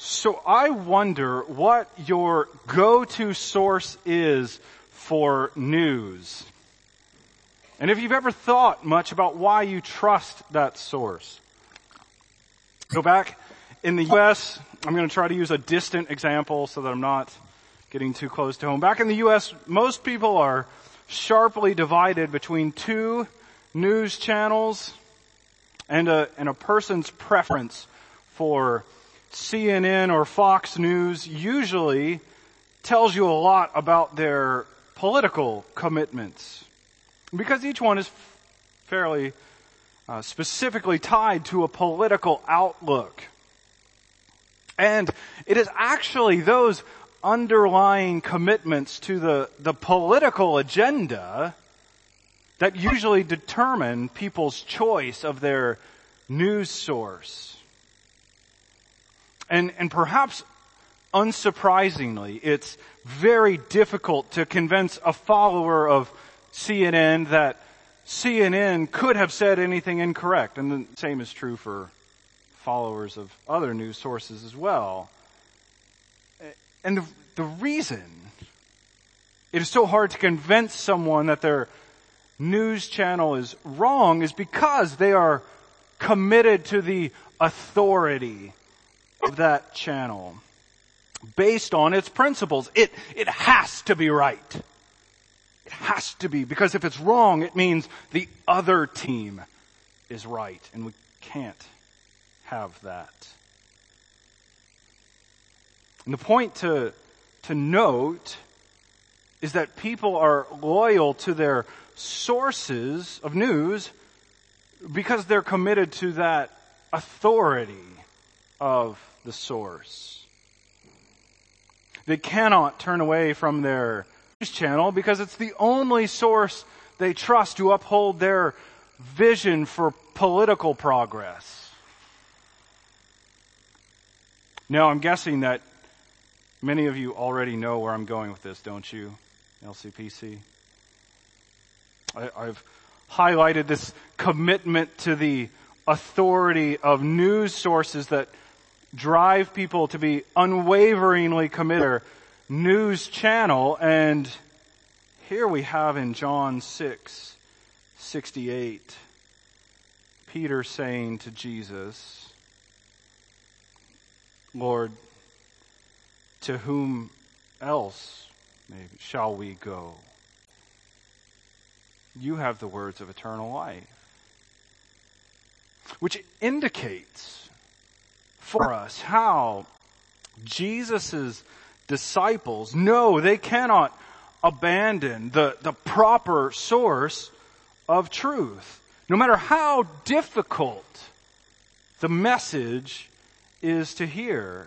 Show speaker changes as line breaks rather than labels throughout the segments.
So I wonder what your go-to source is for news. And if you've ever thought much about why you trust that source. Go back in the U.S., I'm going to try to use a distant example so that I'm not getting too close to home. Back in the U.S., most people are sharply divided between two news channels and a person's preference for CNN or Fox News usually tells you a lot about their political commitments. Because each one is fairly specifically tied to a political outlook. And it is actually those underlying commitments to the political agenda that usually determine people's choice of their news source. And perhaps unsurprisingly, it's very difficult to convince a follower of CNN that CNN could have said anything incorrect. And the same is true for followers of other news sources as well. And the reason it is so hard to convince someone that their news channel is wrong is because they are committed to the authority of that channel based on its principles. It has to be right. It has to be, because if it's wrong, it means the other team is right, and we can't have that. And the point to note is that people are loyal to their sources of news because they're committed to that authority of the source. They cannot turn away from their news channel because it's the only source they trust to uphold their vision for political progress. Now, I'm guessing that many of you already know where I'm going with this, don't you, LCPC? I've highlighted this commitment to the authority of news sources that drive people to be unwaveringly committed to their news channel. And here we have in John 6:68, Peter saying to Jesus, Lord, to whom else shall we go? You have the words of eternal life. Which indicates for us how Jesus' disciples know they cannot abandon the proper source of truth, no matter how difficult the message is to hear.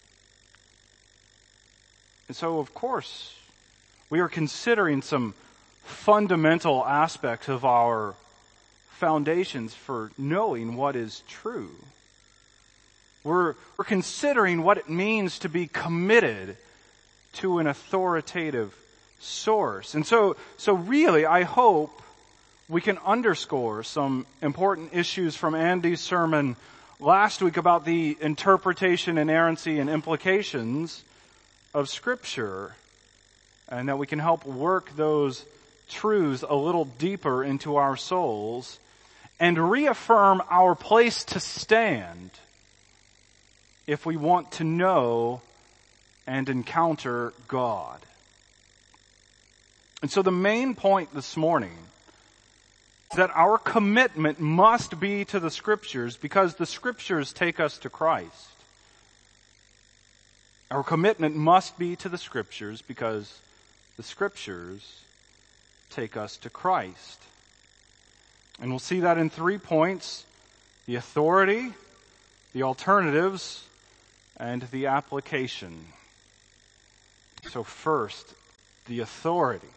And so, of course, we are considering some fundamental aspects of our foundations for knowing what is true. We're considering what it means to be committed to an authoritative source. And so really, I hope we can underscore some important issues from Andy's sermon last week about the interpretation, inerrancy, and implications of Scripture, and that we can help work those truths a little deeper into our souls and reaffirm our place to stand if we want to know and encounter God. And so the main point this morning is that our commitment must be to the Scriptures because the Scriptures take us to Christ. Our commitment must be to the Scriptures because the Scriptures take us to Christ. And we'll see that in 3 points: the authority, the alternatives, and the application. So first, the authority.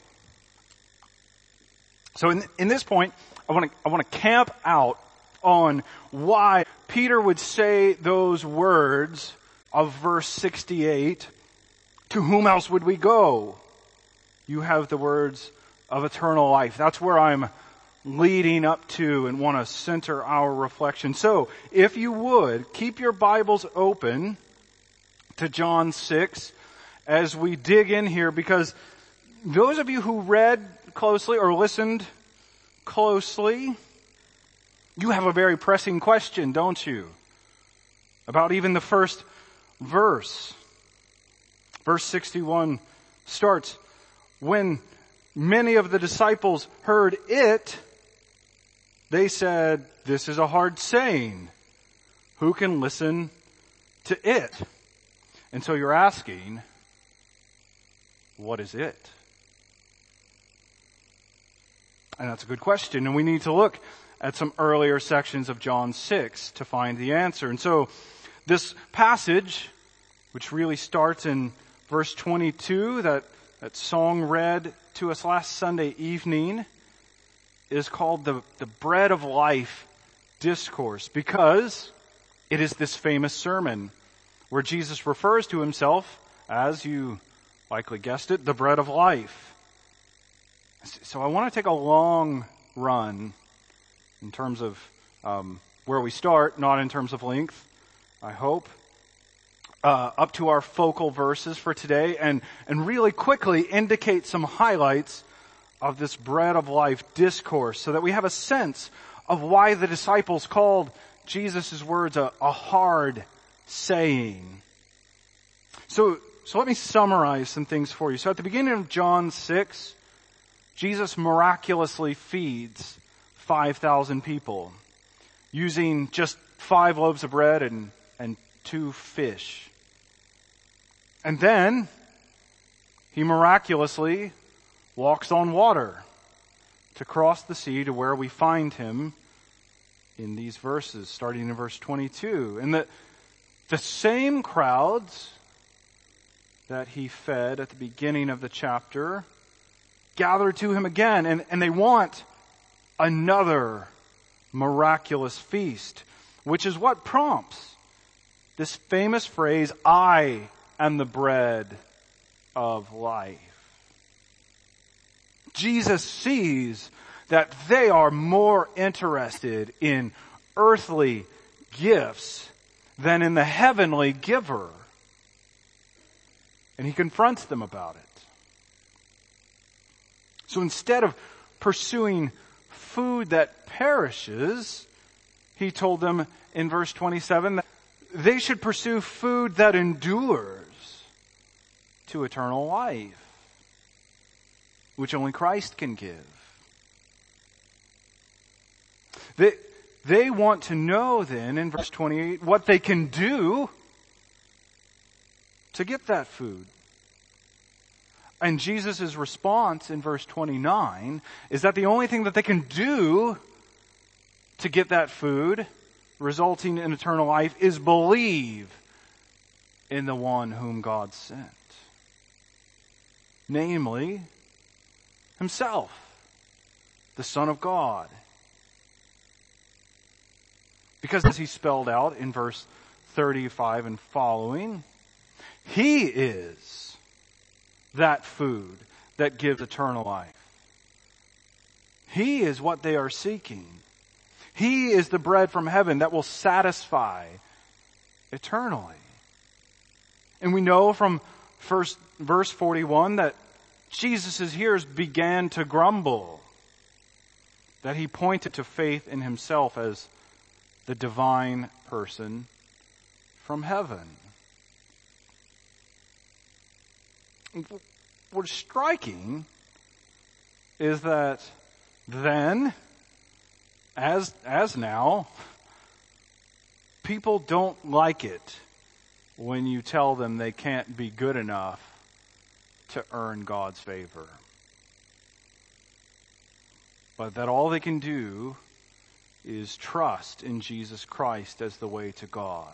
So in this point, I want to camp out on why Peter would say those words of verse 68, to whom else would we go? You have the words of eternal life. That's where I'm leading up to and want to center our reflection. So, if you would, keep your Bibles open to John 6 as we dig in here, because those of you who read closely or listened closely, you have a very pressing question, don't you? About even the first verse. Verse 61 starts, when many of the disciples heard it, they said, "This is a hard saying. Who can listen to it?" And so you're asking, what is it? And that's a good question. And we need to look at some earlier sections of John 6 to find the answer. And so this passage, which really starts in verse 22, that song read to us last Sunday evening, is called the Bread of Life Discourse, because it is this famous sermon where Jesus refers to himself as, you likely guessed it, the bread of life. So I want to take a long run in terms of where we start, not in terms of length, I hope, up to our focal verses for today, and really quickly indicate some highlights of this bread of life discourse so that we have a sense of why the disciples called Jesus' words a hard saying. So let me summarize some things for you. So at the beginning of John 6, Jesus miraculously feeds 5,000 people using just 5 loaves of bread and 2 fish. And then he miraculously walks on water to cross the sea to where we find him in these verses, starting in verse 22. And the same crowds that he fed at the beginning of the chapter gather to him again, and they want another miraculous feast, which is what prompts this famous phrase, "I am the bread of life." Jesus sees that they are more interested in earthly gifts than in the heavenly giver. And he confronts them about it. So instead of pursuing food that perishes, he told them in verse 27 that they should pursue food that endures to eternal life, which only Christ can give. They want to know then, in verse 28, what they can do to get that food. And Jesus' response in verse 29 is that the only thing that they can do to get that food, resulting in eternal life, is believe in the one whom God sent. Namely, himself, the Son of God. Because as he spelled out in verse 35 and following, he is that food that gives eternal life. He is what they are seeking. He is the bread from heaven that will satisfy eternally. And we know from verse 41 that Jesus' hearers began to grumble, that he pointed to faith in himself as the divine person from heaven. What's striking is that then, as now, people don't like it when you tell them they can't be good enough to earn God's favor, but that all they can do is trust in Jesus Christ as the way to God.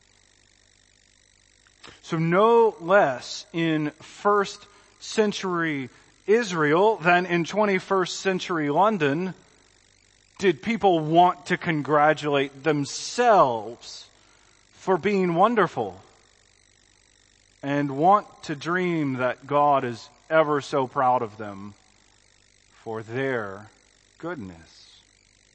So no less in first century Israel than in 21st century London did people want to congratulate themselves for being wonderful and want to dream that God is ever so proud of them for their goodness.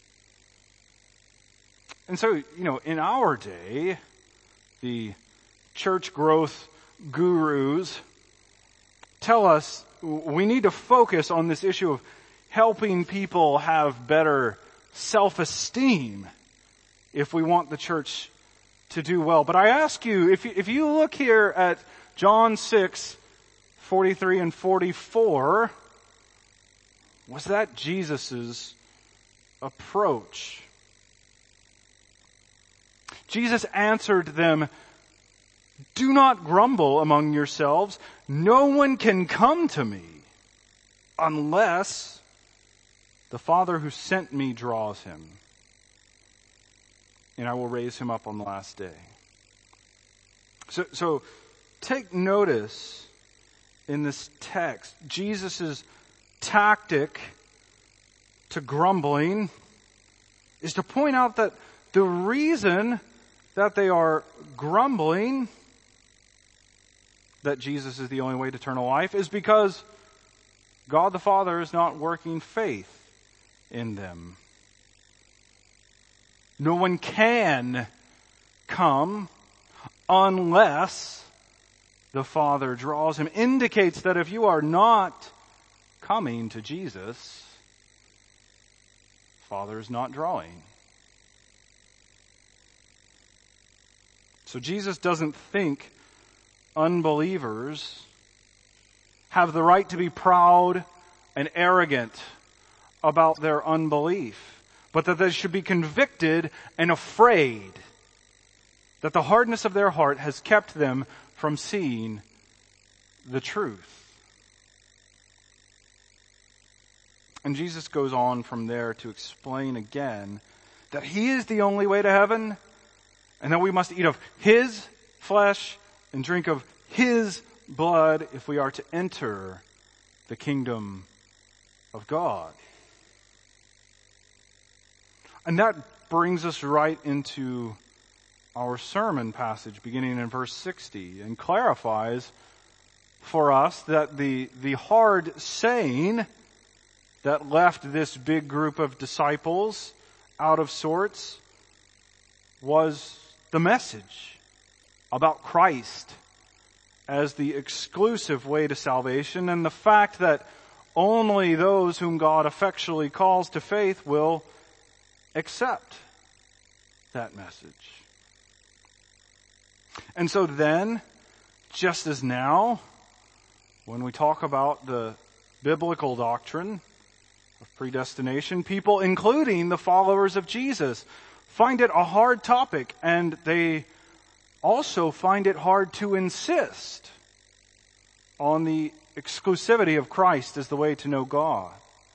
And so, in our day, the church growth gurus tell us we need to focus on this issue of helping people have better self-esteem if we want the church to do well. But I ask you, if you look here at John 6:43 and 44, was that Jesus' approach? Jesus answered them, "Do not grumble among yourselves. No one can come to me unless the Father who sent me draws him, and I will raise him up on the last day." So take notice in this text, Jesus' tactic to grumbling is to point out that the reason that they are grumbling that Jesus is the only way to eternal life is because God the Father is not working faith in them. No one can come unless the Father draws him. Indicates that if you are not coming to Jesus, Father is not drawing. So Jesus doesn't think unbelievers have the right to be proud and arrogant about their unbelief, but that they should be convicted and afraid that the hardness of their heart has kept them from seeing the truth. And Jesus goes on from there to explain again that He is the only way to heaven, and that we must eat of His flesh and drink of His blood if we are to enter the kingdom of God. And that brings us right into our sermon passage beginning in verse 60 and clarifies for us that the hard saying that left this big group of disciples out of sorts was the message about Christ as the exclusive way to salvation, and the fact that only those whom God effectually calls to faith will accept that message. And so then, just as now, when we talk about the biblical doctrine of predestination, people, including the followers of Jesus, find it a hard topic, and they also find it hard to insist on the exclusivity of Christ as the way to know God.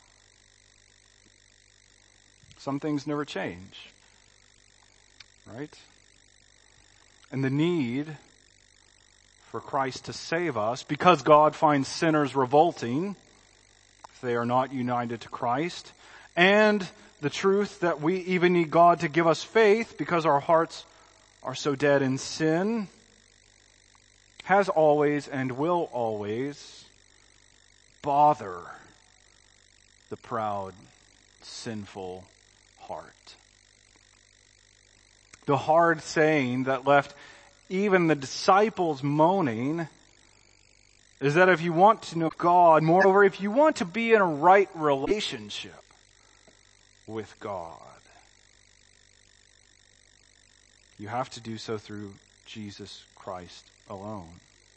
Some things never change, right? And the need for Christ to save us, because God finds sinners revolting if they are not united to Christ, and the truth that we even need God to give us faith because our hearts are so dead in sin, has always and will always bother the proud, sinful heart. The hard saying that left even the disciples moaning is that if you want to know God, moreover, if you want to be in a right relationship with God, you have to do so through Jesus Christ alone.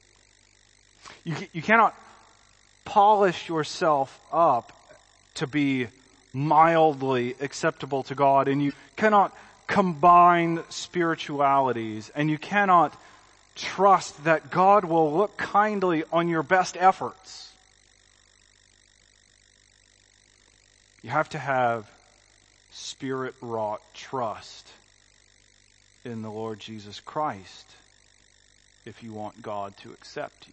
You cannot polish yourself up to be mildly acceptable to God, and you cannot combine spiritualities, and you cannot trust that God will look kindly on your best efforts. You have to have Spirit-wrought trust in the Lord Jesus Christ if you want God to accept you.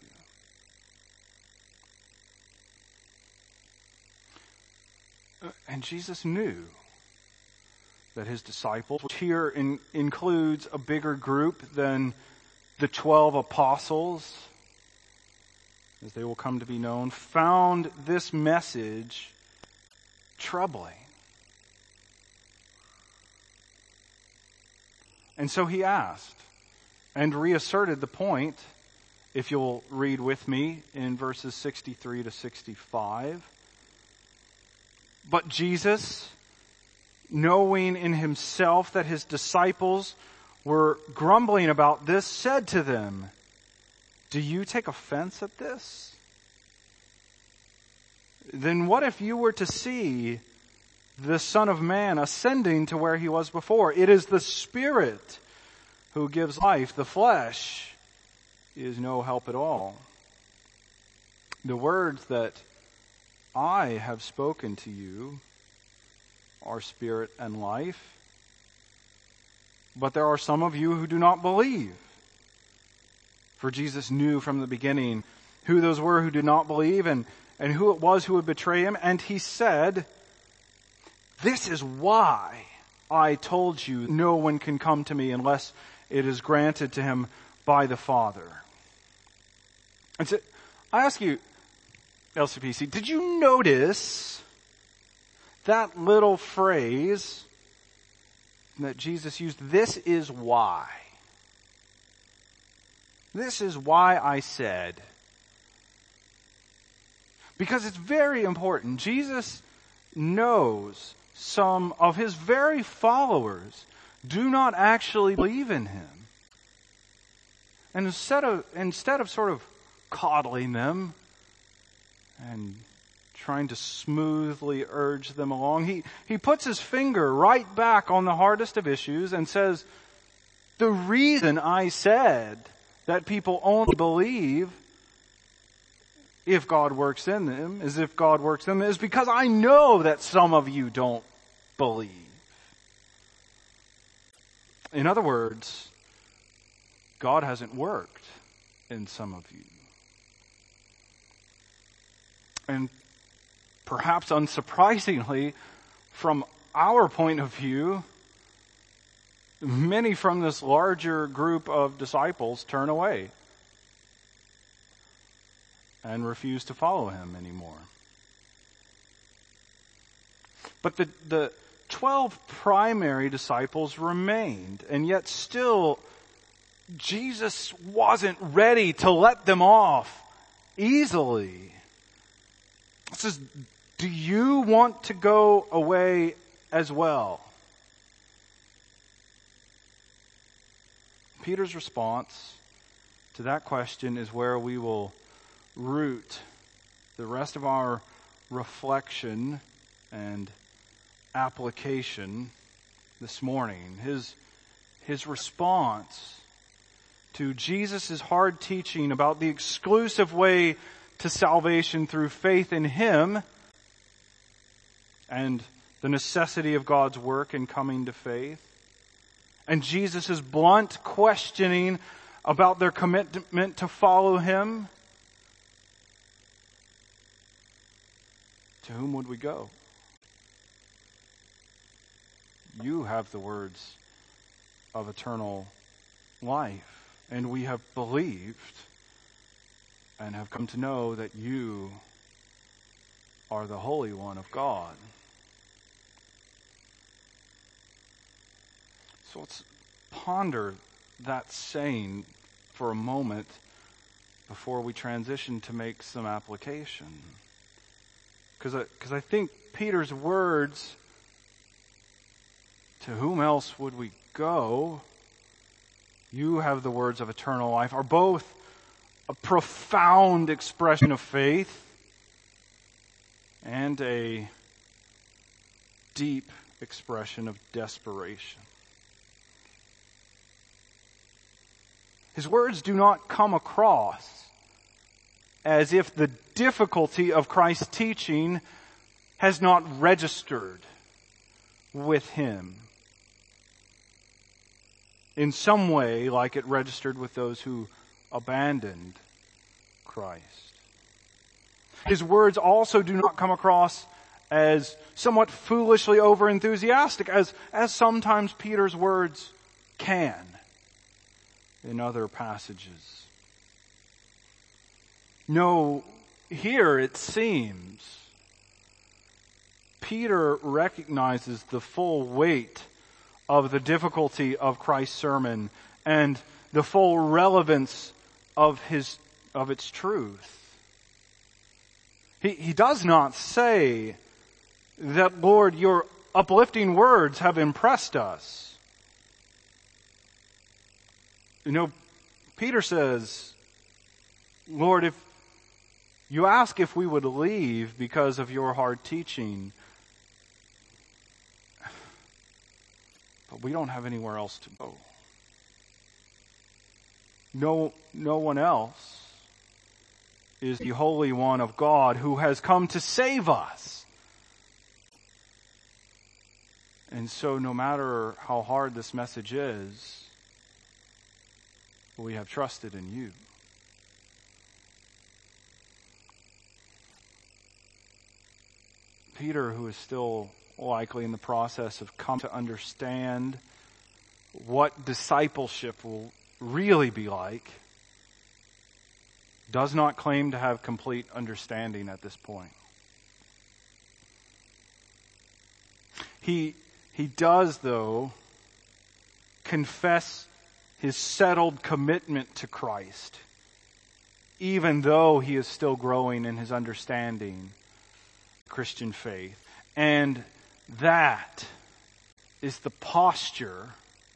And Jesus knew that His disciples, which here includes a bigger group than the 12 apostles, as they will come to be known, found this message troubling. And so He asked, and reasserted the point, if you'll read with me in verses 63 to 65. But Jesus, knowing in himself that his disciples were grumbling about this, said to them, "Do you take offense at this? Then what if you were to see the Son of Man ascending to where he was before? It is the Spirit who gives life. The flesh is no help at all. The words that I have spoken to you are spirit and life. But there are some of you who do not believe." For Jesus knew from the beginning who those were who did not believe and who it was who would betray him. And he said, "This is why I told you no one can come to me unless it is granted to him by the Father." And so I ask you, LCPC, did you notice that little phrase that Jesus used? This is why. This is why I said. Because it's very important. Jesus knows some of his very followers do not actually believe in him. And instead of sort of coddling them and trying to smoothly urge them along, he puts his finger right back on the hardest of issues and says, the reason I said that people only believe if God works in them is because I know that some of you don't believe. In other words, God hasn't worked in some of you. And perhaps unsurprisingly, from our point of view, many from this larger group of disciples turn away and refuse to follow him anymore. But the 12 primary disciples remained, and yet still Jesus wasn't ready to let them off easily. He says, "Do you want to go away as well?" Peter's response to that question is where we will root the rest of our reflection and application this morning. His response to Jesus' hard teaching about the exclusive way to salvation through faith in him and the necessity of God's work in coming to faith, and Jesus' blunt questioning about their commitment to follow him, to whom would we go? You have the words of eternal life, and we have believed and have come to know that you are the Holy One of God. So let's ponder that saying for a moment before we transition to make some application. Because I think Peter's words, "To whom else would we go? You have the words of eternal life," are both a profound expression of faith and a deep expression of desperation. His words do not come across as if the difficulty of Christ's teaching has not registered with him in some way like it registered with those who abandoned Christ. His words also do not come across as somewhat foolishly over-enthusiastic, as sometimes Peter's words can in other passages. No, here it seems Peter recognizes the full weight of the difficulty of Christ's sermon and the full relevance of its truth. He does not say that, Lord, your uplifting words have impressed us. Peter says, Lord, if you ask if we would leave because of your hard teaching, but we don't have anywhere else to go. No one else is the Holy One of God who has come to save us. And so no matter how hard this message is, we have trusted in you. Peter, who is still likely in the process of coming to understand what discipleship will really be like, does not claim to have complete understanding at this point. He does, though, confess his settled commitment to Christ, even though he is still growing in his understanding of Christian faith. And that is the posture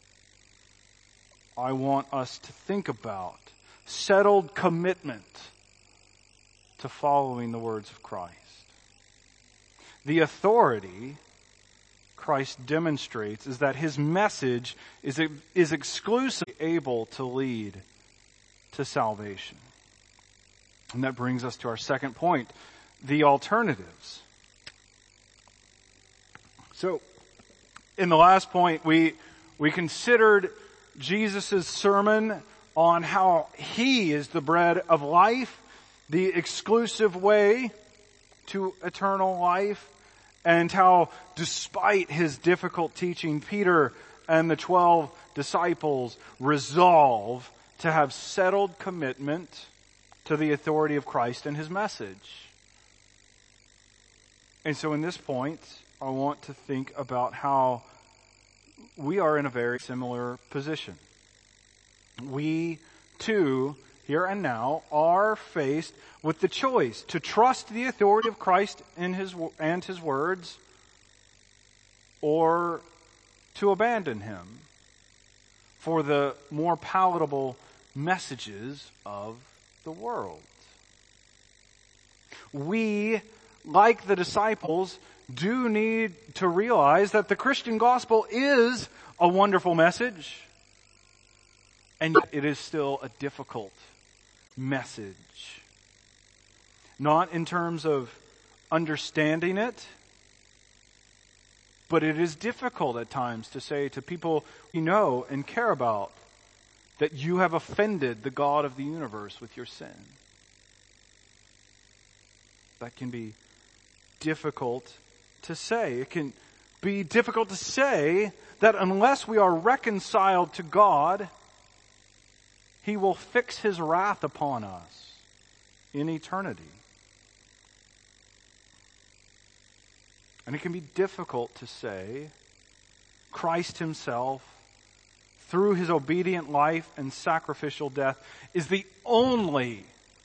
I want us to think about. Settled commitment to following the words of Christ. The authority Christ demonstrates is that his message is exclusively able to lead to salvation. And that brings us to our second point, the alternatives. So, in the last point, we considered Jesus' sermon on how he is the bread of life, the exclusive way to eternal life, and how despite his difficult teaching, Peter and the 12 disciples resolve to have settled commitment to the authority of Christ and his message. And so in this point, I want to think about how we are in a very similar position. We, too, here and now, are faced with the choice to trust the authority of Christ and his words, or to abandon him for the more palatable messages of the world. We, like the disciples, do need to realize that the Christian gospel is a wonderful message, and yet it is still a difficult message. Not in terms of understanding it, but it is difficult at times to say to people you know and care about that you have offended the God of the universe with your sin. That can be difficult to say. It can be difficult to say that unless we are reconciled to God, he will fix his wrath upon us in eternity. And it can be difficult to say Christ himself, through his obedient life and sacrificial death, is the only,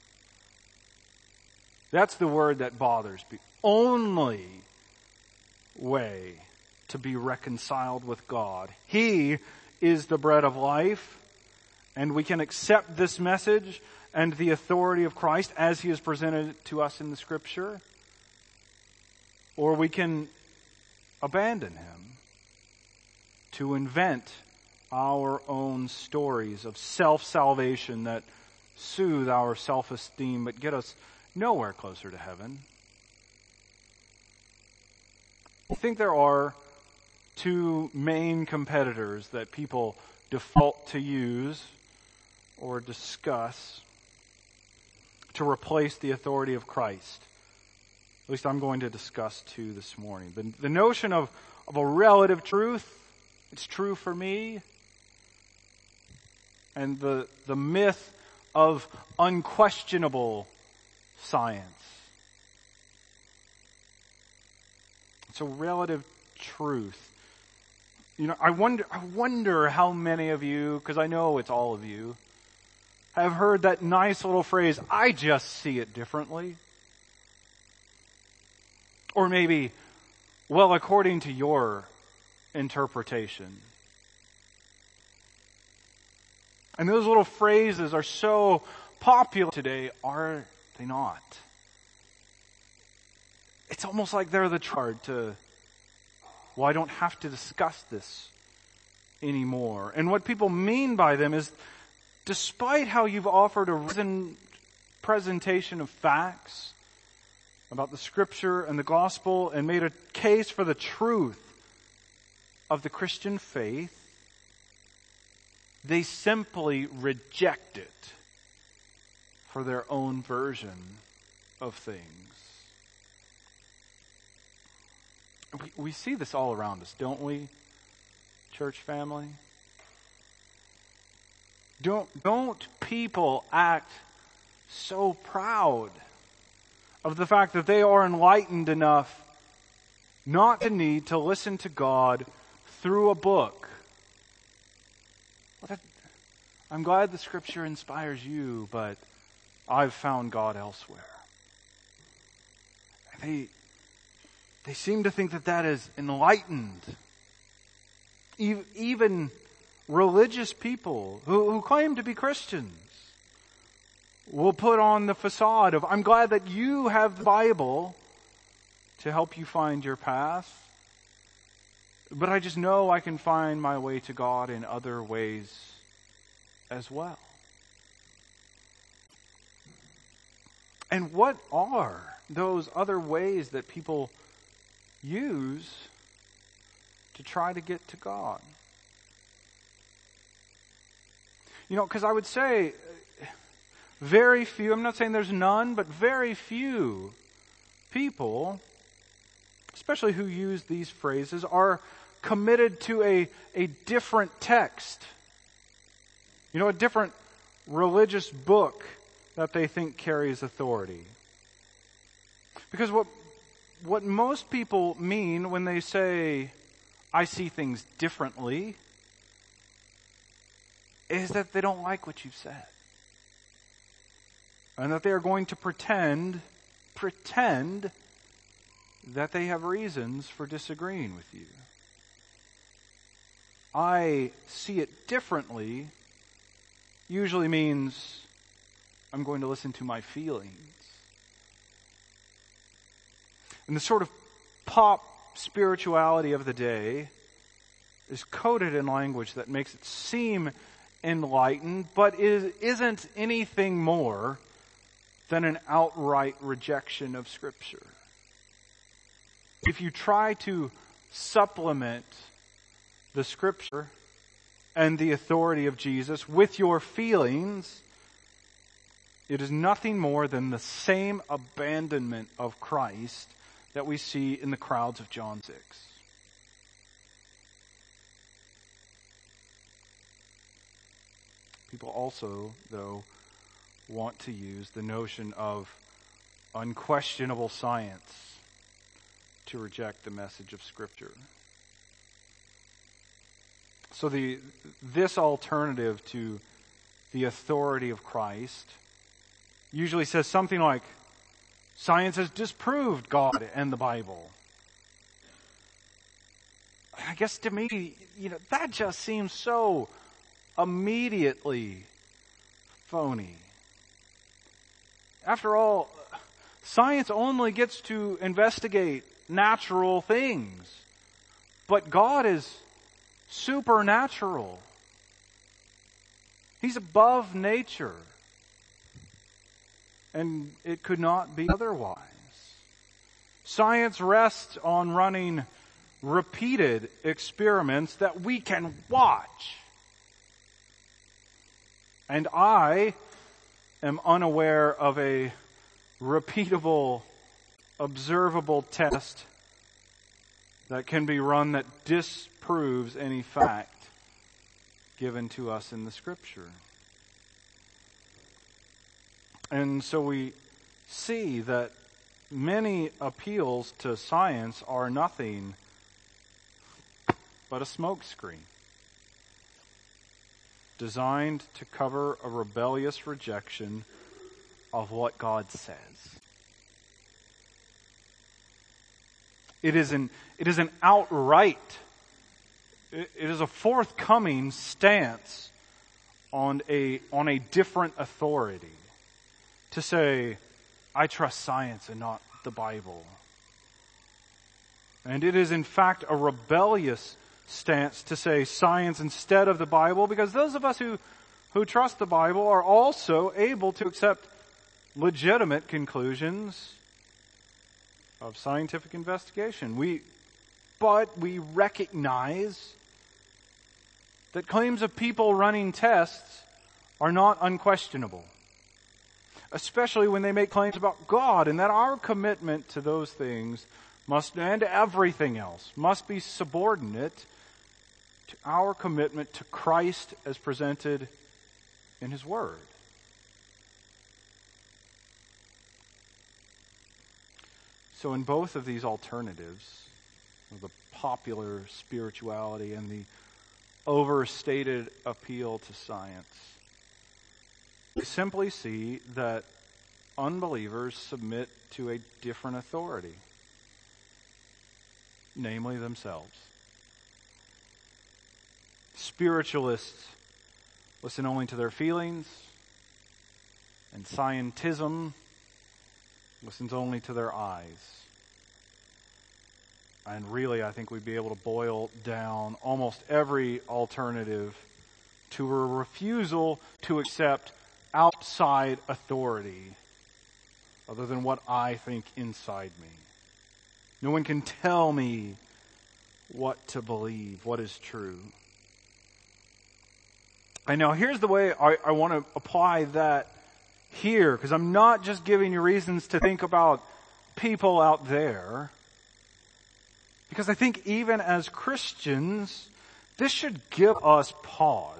that's the word that bothers me, only way to be reconciled with God. He is the bread of life, and we can accept this message and the authority of Christ as he is presented to us in the Scripture, or we can abandon him to invent our own stories of self-salvation that soothe our self-esteem but get us nowhere closer to heaven. I think there are two main competitors that people default to use or discuss to replace the authority of Christ. At least I'm going to discuss two this morning. The notion of a relative truth, it's true for me, and the myth of unquestionable science. It's a relative truth. I wonder how many of you, because I know it's all of you, have heard that nice little phrase, "I just see it differently." Or maybe, "Well, according to your interpretation." And those little phrases are so popular today, are they not? It's almost like they're the card to, well, I don't have to discuss this anymore. And what people mean by them is, despite how you've offered a reasoned presentation of facts about the Scripture and the gospel and made a case for the truth of the Christian faith, they simply reject it for their own version of things. We see this all around us, don't we, church family? Don't people act so proud of the fact that they are enlightened enough not to need to listen to God through a book? I'm glad the Scripture inspires you, but I've found God elsewhere. They seem to think that that is enlightened. Even religious people who claim to be Christians will put on the facade of, "I'm glad that you have the Bible to help you find your path, but I just know I can find my way to God in other ways as well." And what are those other ways that people use to try to get to God? Because I would say very few, I'm not saying there's none, but very few people, especially who use these phrases, are committed to a different text. A different religious book that they think carries authority. Because what most people mean when they say, "I see things differently," is that they don't like what you've said. And that they are going to pretend that they have reasons for disagreeing with you. "I see it differently" usually means I'm going to listen to my feelings. And the sort of pop spirituality of the day is coded in language that makes it seem enlightened, but isn't anything more than an outright rejection of Scripture. If you try to supplement the Scripture and the authority of Jesus with your feelings, it is nothing more than the same abandonment of Christ that we see in the crowds of John 6. People also, though, want to use the notion of unquestionable science to reject the message of Scripture. So this alternative to the authority of Christ usually says something like, "Science has disproved God and the Bible." I guess to me, that just seems so immediately phony. After all, science only gets to investigate natural things, but God is supernatural. He's above nature. And it could not be otherwise. Science rests on running repeated experiments that we can watch. And I am unaware of a repeatable, observable test that can be run that disproves any fact given to us in the Scripture. And so we see that many appeals to science are nothing but a smokescreen designed to cover a rebellious rejection of what God says. It is an outright, it is a forthcoming stance on a different authority. To say, I trust science and not the Bible. And it is in fact a rebellious stance to say science instead of the Bible, because those of us who trust the Bible are also able to accept legitimate conclusions of scientific investigation. But we recognize that claims of people running tests are not unquestionable, especially when they make claims about God, and that our commitment to those things and everything else must be subordinate to our commitment to Christ as presented in His Word. So in both of these alternatives, the popular spirituality and the overstated appeal to science, we simply see that unbelievers submit to a different authority, namely themselves. Spiritualists listen only to their feelings, and scientism listens only to their eyes. And really, I think we'd be able to boil down almost every alternative to a refusal to accept outside authority other than what I think inside me. No one can tell me what to believe, what is true. And now here's the way I want to apply that here, because I'm not just giving you reasons to think about people out there, because I think even as Christians, this should give us pause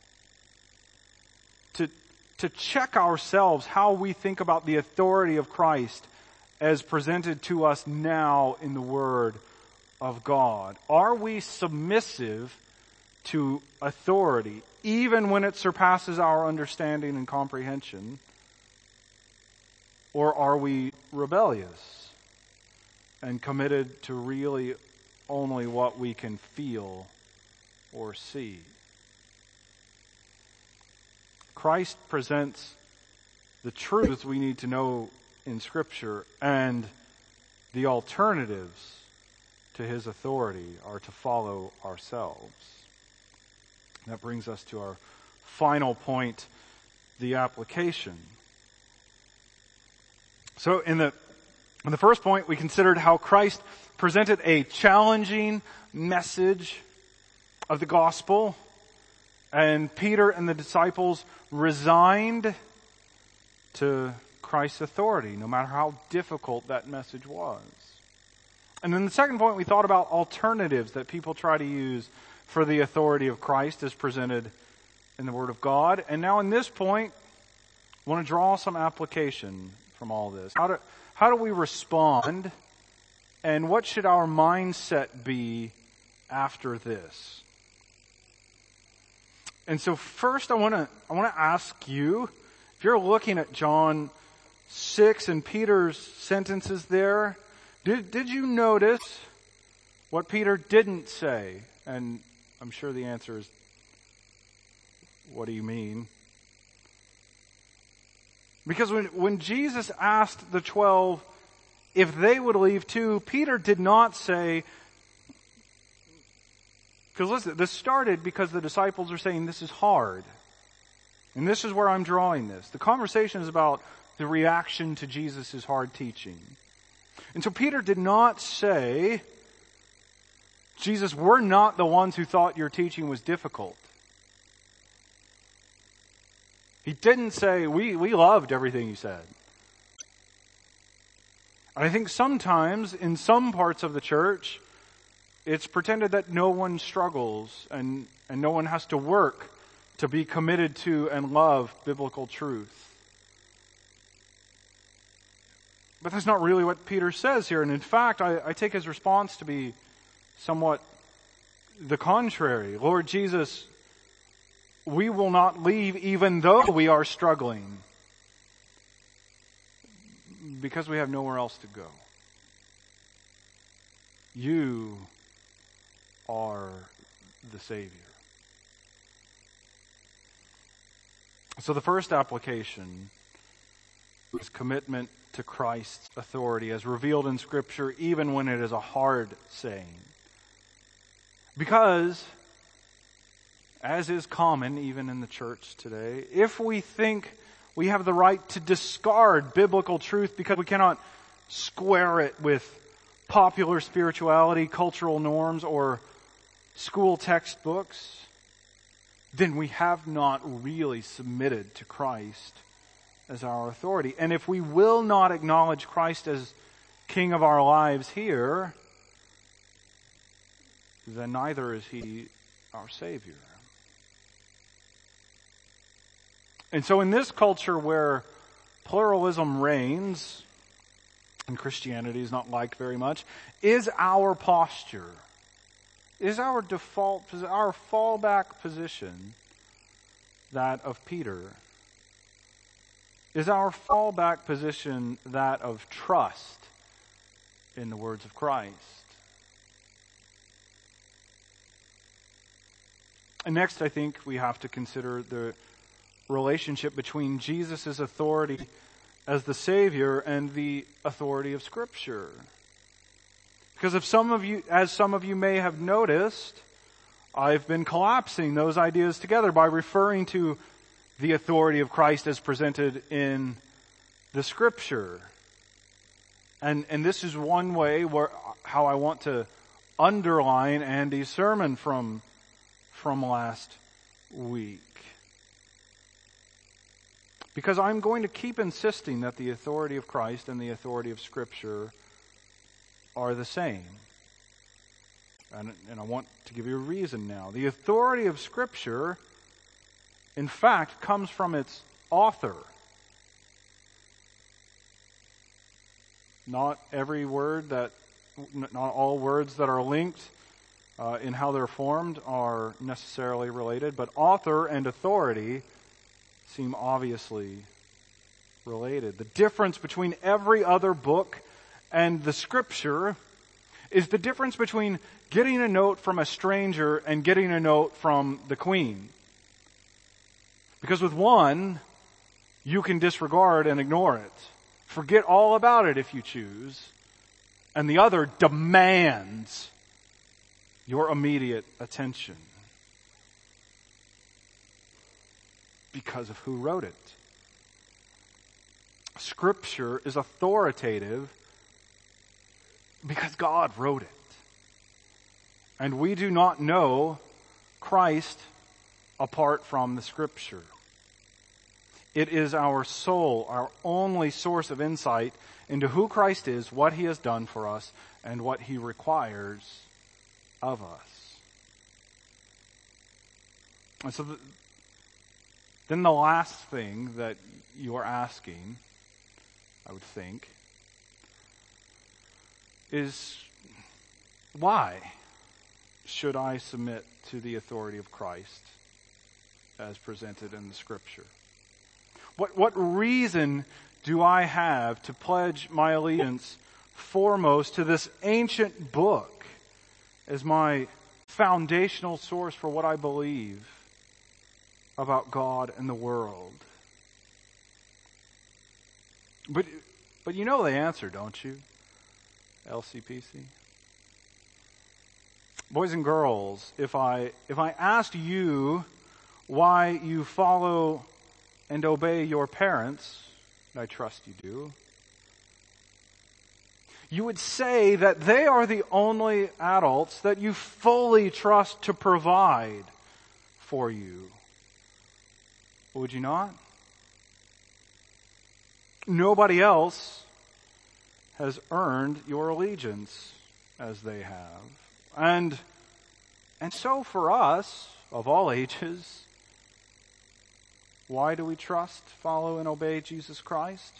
to check ourselves how we think about the authority of Christ as presented to us now in the Word of God. Are we submissive to authority, even when it surpasses our understanding and comprehension? Or are we rebellious and committed to really only what we can feel or see? Christ presents the truths we need to know in Scripture, and the alternatives to His authority are to follow ourselves. That brings us to our final point, the application. So in the first point, we considered how Christ presented a challenging message of the gospel, and Peter and the disciples resigned to Christ's authority, no matter how difficult that message was. And then the second point, we thought about alternatives that people try to use for the authority of Christ as presented in the Word of God. And now in this point, I want to draw some application from all this. How do we respond, and what should our mindset be after this? And so first I want to ask you, if you're looking at John 6 and Peter's sentences there, did you notice what Peter didn't say? And I'm sure the answer is, what do you mean? Because when Jesus asked the 12 if they would leave too, Peter did not say, because listen, this started because the disciples are saying this is hard. And this is where I'm drawing this. The conversation is about the reaction to Jesus' hard teaching. And so Peter did not say, Jesus, we're not the ones who thought your teaching was difficult. He didn't say, we loved everything you said. And I think sometimes in some parts of the church, it's pretended that no one struggles and no one has to work to be committed to and love biblical truth. But that's not really what Peter says here. And in fact, I take his response to be somewhat the contrary. Lord Jesus, we will not leave even though we are struggling, because we have nowhere else to go. You are the Savior. So the first application is commitment to Christ's authority as revealed in Scripture, even when it is a hard saying. Because, as is common even in the church today, if we think we have the right to discard biblical truth because we cannot square it with popular spirituality, cultural norms, or school textbooks, then we have not really submitted to Christ as our authority. And if we will not acknowledge Christ as King of our lives here, then neither is He our Savior. And so in this culture where pluralism reigns, and Christianity is not liked very much, is our posture, is our default, our fallback position that of Peter? Is our fallback position that of trust in the words of Christ? And next, I think we have to consider the relationship between Jesus' authority as the Savior and the authority of Scripture. Because as some of you may have noticed, I've been collapsing those ideas together by referring to the authority of Christ as presented in the Scripture. And this is one way how I want to underline Andy's sermon from last week. Because I'm going to keep insisting that the authority of Christ and the authority of Scripture are the same. And I want to give you a reason now. The authority of Scripture, in fact, comes from its author. Not all words that are linked in how they're formed are necessarily related, but author and authority seem obviously related. The difference between every other book and the Scripture is the difference between getting a note from a stranger and getting a note from the Queen. Because with one, you can disregard and ignore it. Forget all about it if you choose. And the other demands your immediate attention. Because of who wrote it. Scripture is authoritative because God wrote it. And we do not know Christ apart from the Scripture. It is our soul, our only source of insight into who Christ is, what He has done for us, and what He requires of us. And so then the last thing that you are asking, I would think, is why should I submit to the authority of Christ as presented in the Scripture? What reason do I have to pledge my allegiance foremost to this ancient book as my foundational source for what I believe about God and the world? But you know the answer, don't you? LCPC. Boys and girls, if I asked you why you follow and obey your parents, and I trust you do, you would say that they are the only adults that you fully trust to provide for you. Would you not? Nobody else has earned your allegiance as they have. And so for us, of all ages, why do we trust, follow, and obey Jesus Christ?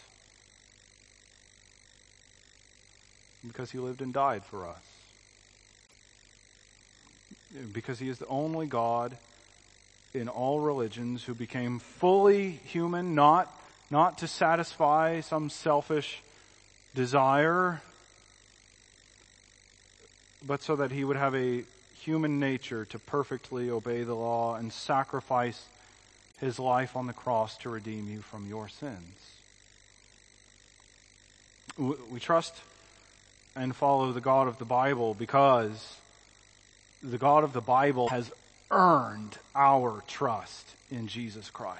Because He lived and died for us. because he is the only God in all religions who became fully human, not to satisfy some selfish desire, but so that he would have a human nature to perfectly obey the law and sacrifice his life on the cross to redeem you from your sins. We trust and follow the God of the Bible because the God of the Bible has earned our trust in Jesus Christ.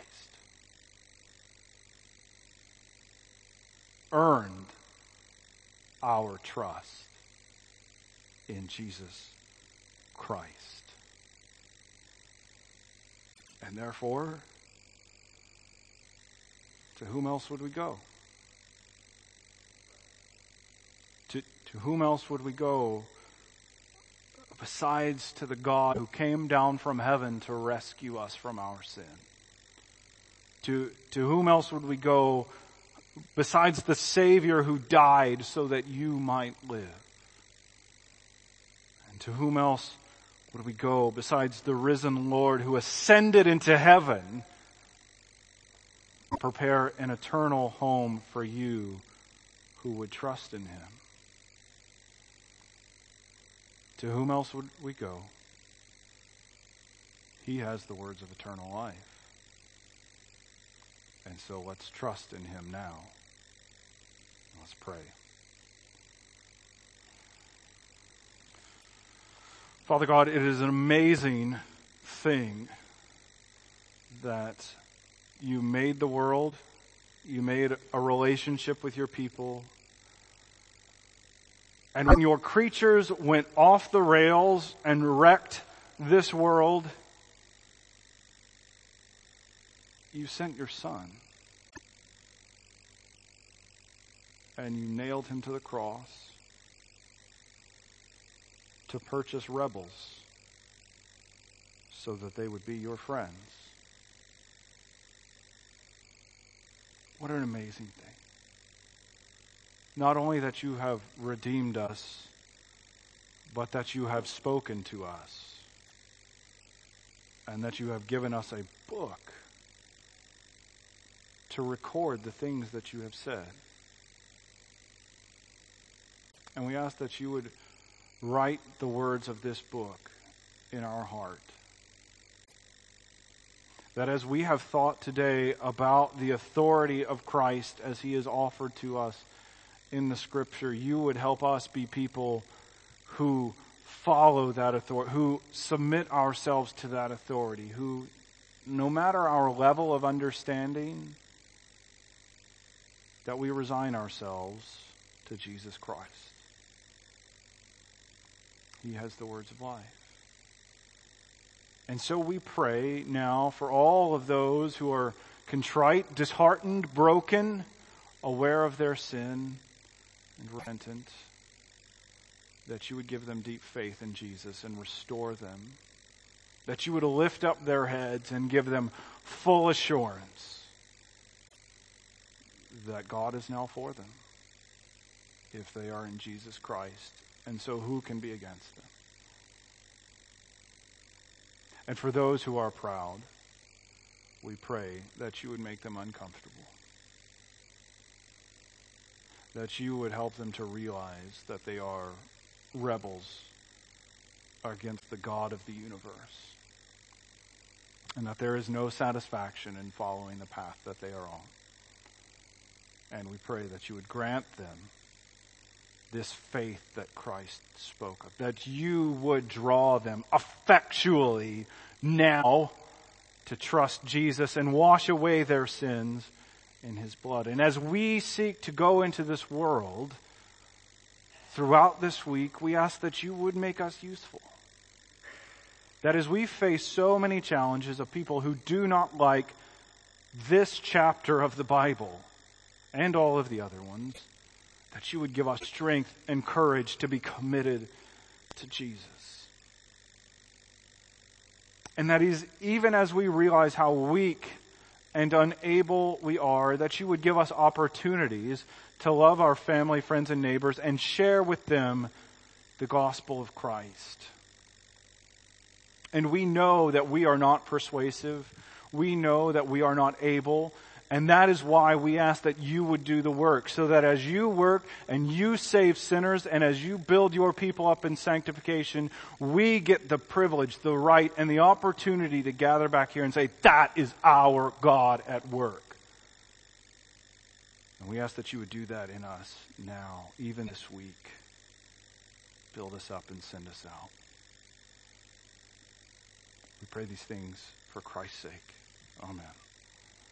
Earned our trust in Jesus Christ. And therefore, to whom else would we go? To whom else would we go besides to the God who came down from heaven to rescue us from our sin? To whom else would we go besides the Savior who died so that you might live? And to whom else would we go besides the risen Lord who ascended into heaven to prepare an eternal home for you who would trust in him? To whom else would we go? He has the words of eternal life. And so let's trust in him now. Let's pray. Father God, it is an amazing thing that you made the world, you made a relationship with your people, and when your creatures went off the rails and wrecked this world, you sent your Son. And you nailed him to the cross to purchase rebels so that they would be your friends. What an amazing thing. Not only that you have redeemed us, but that you have spoken to us, and that you have given us a book to record the things that you have said. And we ask that you would write the words of this book in our heart. That as we have thought today about the authority of Christ as he is offered to us in the Scripture, you would help us be people who follow that authority, who submit ourselves to that authority, who, no matter our level of understanding, that we resign ourselves to Jesus Christ. He has the words of life. And so we pray now for all of those who are contrite, disheartened, broken, aware of their sin, and repentant, that you would give them deep faith in Jesus and restore them, that you would lift up their heads and give them full assurance that God is now for them if they are in Jesus Christ, and so who can be against them? And for those who are proud, we pray that you would make them uncomfortable, that you would help them to realize that they are rebels against the God of the universe, and that there is no satisfaction in following the path that they are on. And we pray that you would grant them this faith that Christ spoke of, that you would draw them effectually now to trust Jesus and wash away their sins in his blood. And as we seek to go into this world throughout this week, we ask that you would make us useful. That as we face so many challenges of people who do not like this chapter of the Bible and all of the other ones, that you would give us strength and courage to be committed to Jesus. And that is, even as we realize how weak and unable we are, that you would give us opportunities to love our family, friends, and neighbors and share with them the gospel of Christ. And we know that we are not persuasive. We know that we are not able. And that is why we ask that you would do the work, so that as you work and you save sinners and as you build your people up in sanctification, we get the privilege, the right, and the opportunity to gather back here and say, that is our God at work. And we ask that you would do that in us now, even this week. Build us up and send us out. We pray these things for Christ's sake. Amen.